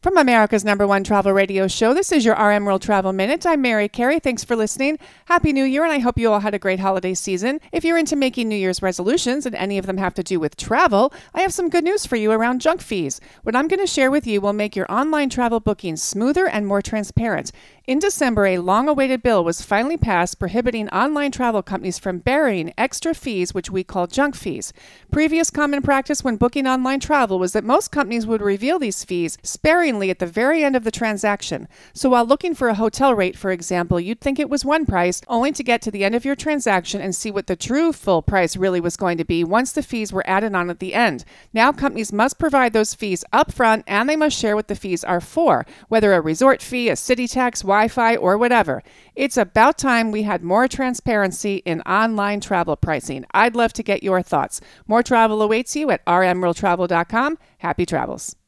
From America's #1 travel radio show, this is your RM World Travel Minute. I'm Mary Carey. Thanks for listening. Happy New Year, and I hope you all had a great holiday season. If you're into making New Year's resolutions and any of them have to do with travel, I have some good news for you around junk fees. What I'm going to share with you will make your online travel bookings smoother and more transparent. In December, a long-awaited bill was finally passed prohibiting online travel companies from burying extra fees, which we call junk fees. Previous common practice when booking online travel was that most companies would reveal these fees sparingly at the very end of the transaction. So while looking for a hotel rate, for example, you'd think it was one price, only to get to the end of your transaction and see what the true full price really was going to be once the fees were added on at the end. Now companies must provide those fees up front, and they must share what the fees are for, whether a resort fee, a city tax, Wi-Fi, or whatever. It's about time we had more transparency in online travel pricing. I'd love to get your thoughts. More travel awaits you at rmworldtravel.com. Happy travels.